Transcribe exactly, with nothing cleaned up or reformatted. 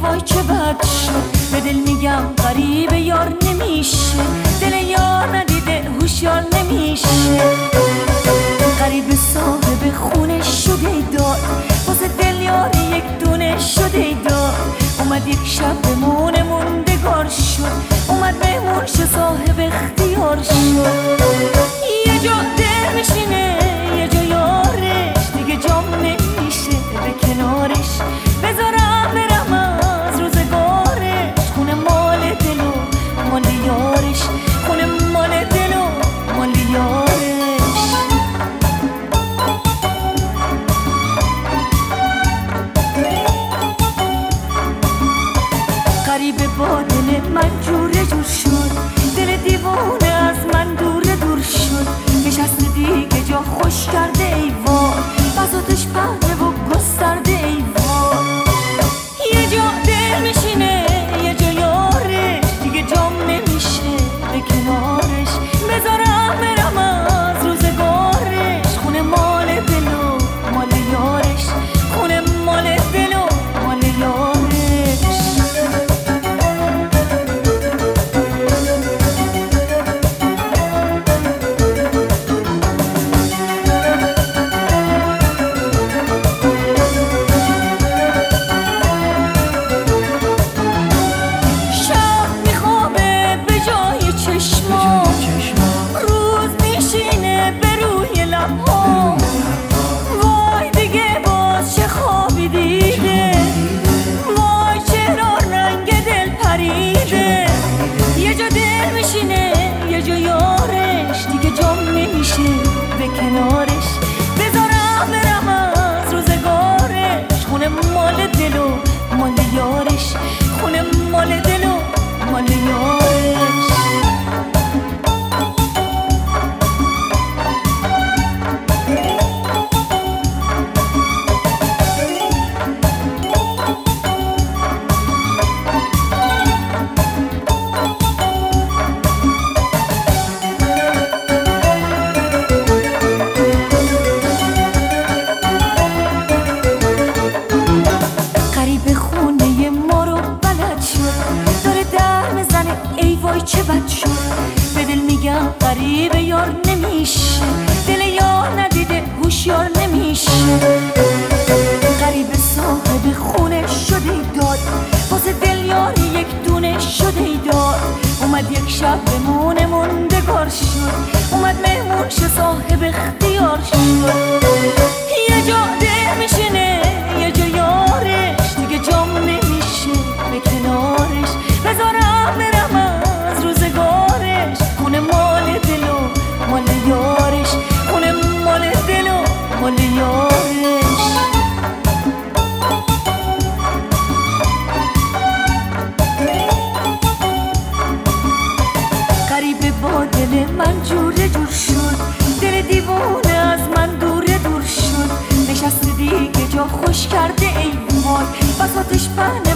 وای چه بد شد. به دل میگم غریب یار نمیشه، دل یار ندیده هوشیار نمیشه. غریب صاحب خونه شده داد، واسه دل یار یک دونه شده داد. اومد یک شب بمونه موندگار شد، اومد مهمون شه صاحب اختیار شد. یه جا دل میشینه یه جا یارش، دیگه جام نمیشه به کنارش. بذارم برم از روزگارش، خونه مال دل و مال یارش، خونه مال دل و مال یارش. غریبه با دل من جوره جور شد، دل دیوانه از من دوره دور شد. نشسته دیگه جا خوش کرده ایوان، بساطش پهنه و گسترده ایوان. یه جا دل میشینه یه جا یارش، دیگه جام نمیشه به کنارش. بذارم برم از روزگارش، خونه مال دل و مال یارش، خونه مال دل و مال یارش. وای دیگه باز چه خوابی دیده، وای چرا رنگ دل پریده. یه جا دل میشینه یه جا یارش، دیگه جام نمیشه به کنارش. بذارم برم از روزگارش، خونه مال دل و مال یارش، خونه مال دل و مال یارش. چه بد شد. به دل میگم غریب یار نمیشه، دل یار ندیده هوشیار نمیشه. غریب صاحب خونه شده داد، واسه دل یار یک دونه شده داد. اومد یک شب بمونه موندگار شد، اومد مهمون شه صاحب اختیار شد. یه جا دل میشینه یه جا یارش، دیگه جام نمیشه به کنارش. بذارم برم از روزگارش، خونه مال دل و مال یارش، خونه مال دل و مال یارش. غریبه با دل من جوره جور شد، دل دیوانه از من دوره دور شد. نشسته دیگه جا خوش کرده ای وای، بساطش پهنه